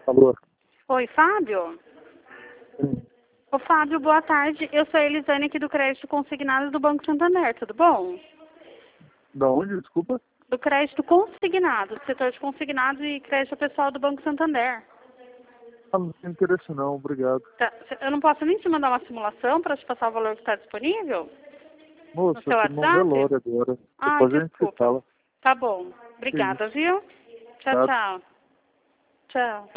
Alô? Oi, Fábio? Ô, Fábio, boa tarde. Eu sou a Elisane aqui do Crédito Consignado do Banco Santander, tudo bom? Da onde, desculpa? Do Crédito Consignado, setor de consignado e crédito pessoal do Banco Santander. Ah, não tem interesse não, obrigado. Tá, eu não posso nem te mandar uma simulação para te passar o valor que está disponível? Moça, No seu eu tô num WhatsApp? velório agora. Ah, Depois a gente se desculpa. fala. Tá bom. Que Obrigada, isso. viu? Tchau, Tá? tchau. Tchau.